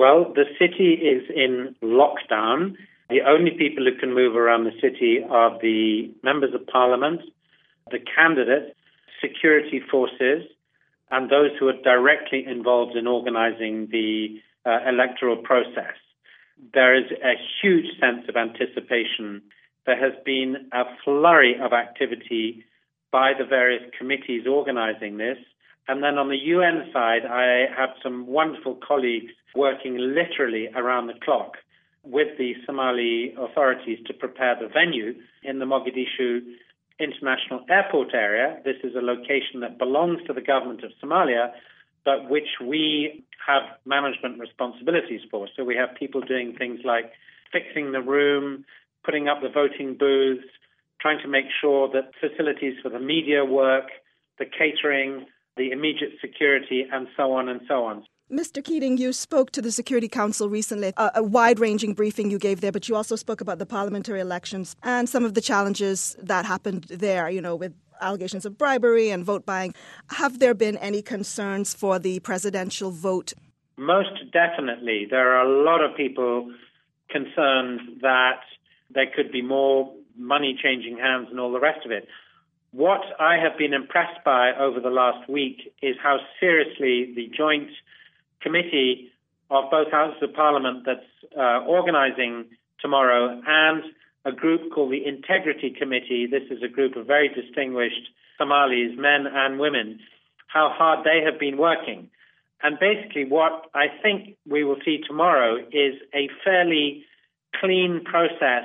Well, the city is in lockdown. The only people who can move around the city are the members of parliament, the candidates, security forces, and those who are directly involved in organizing the electoral process. There is a huge sense of anticipation. There has been a flurry of activity by the various committees organizing this. And then on the UN side, I have some wonderful colleagues working literally around the clock with the Somali authorities to prepare the venue in the Mogadishu International Airport area. This is a location that belongs to the government of Somalia, but which we have management responsibilities for. So we have people doing things like fixing the room, putting up the voting booths, trying to make sure that facilities for the media work, the catering, the immediate security, and so on and so on. Mr. Keating, you spoke to the Security Council recently, a wide-ranging briefing you gave there, but you also spoke about the parliamentary elections and some of the challenges that happened there, with allegations of bribery and vote buying. Have there been any concerns for the presidential vote? Most definitely. There are a lot of people concerned that there could be more money changing hands and all the rest of it. What I have been impressed by over the last week is how seriously the joint committee of both houses of parliament that's organizing tomorrow and a group called the Integrity Committee. This is a group of very distinguished Somalis, men and women, how hard they have been working. And basically what I think we will see tomorrow is a fairly clean process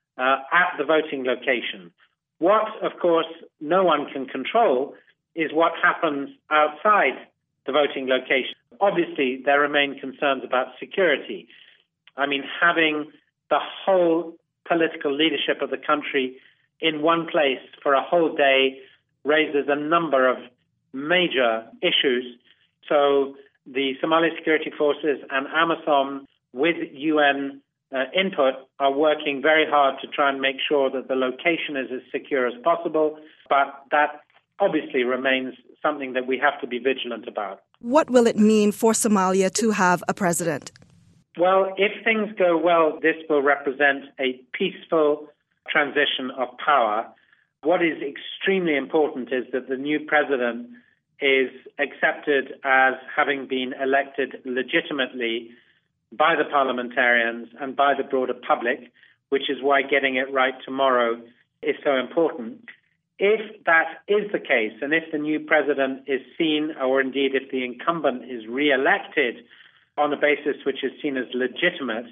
at the voting location. What, of course, no one can control is what happens outside the voting location. Obviously, there remain concerns about security. I mean, having the whole political leadership of the country in one place for a whole day raises a number of major issues. So the Somali Security Forces and AMISOM with UN input are working very hard to try and make sure that the location is as secure as possible, but that obviously remains something that we have to be vigilant about. What will it mean for Somalia to have a president? Well, if things go well, this will represent a peaceful transition of power. What is extremely important is that the new president is accepted as having been elected legitimately by the parliamentarians and by the broader public, which is why getting it right tomorrow is so important. If that is the case, and if the new president is seen, or indeed if the incumbent is re-elected on a basis which is seen as legitimate,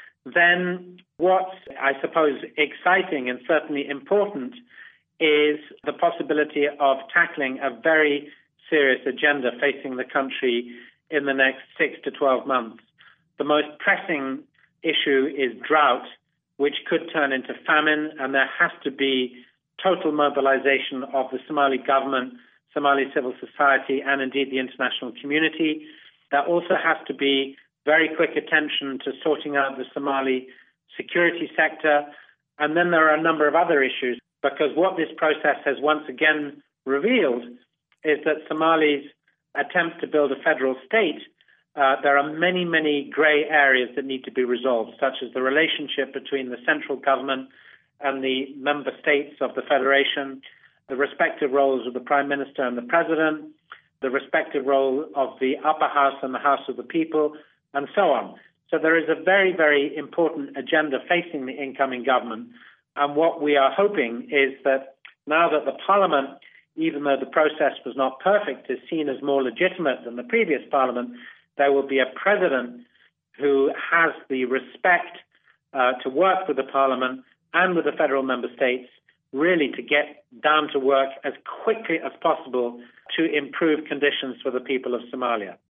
then what's, I suppose, exciting and certainly important is the possibility of tackling a very serious agenda facing the country in the next 6 to 12 months. The most pressing issue is drought, which could turn into famine, and there has to be total mobilization of the Somali government, Somali civil society, and indeed the international community. There also has to be very quick attention to sorting out the Somali security sector. And then there are a number of other issues, because what this process has once again revealed is that Somali's attempt to build a federal state, there are many, many grey areas that need to be resolved, such as the relationship between the central government and the member states of the federation, the respective roles of the Prime Minister and the President, the respective role of the upper house and the House of the People, and so on. So there is a very, very important agenda facing the incoming government. And what we are hoping is that now that the Parliament, even though the process was not perfect, is seen as more legitimate than the previous Parliament, there will be a president who has the respect to work with the Parliament and with the federal member states, really to get down to work as quickly as possible to improve conditions for the people of Somalia.